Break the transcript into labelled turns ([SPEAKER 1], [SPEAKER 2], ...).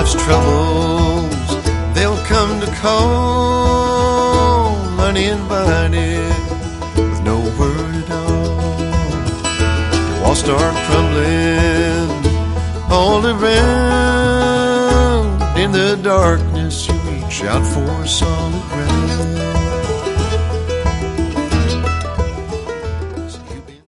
[SPEAKER 1] life's troubles, they'll come to call, uninvited, with no word at all. Your walls start crumbling all around. In the darkness you reach out for solid ground.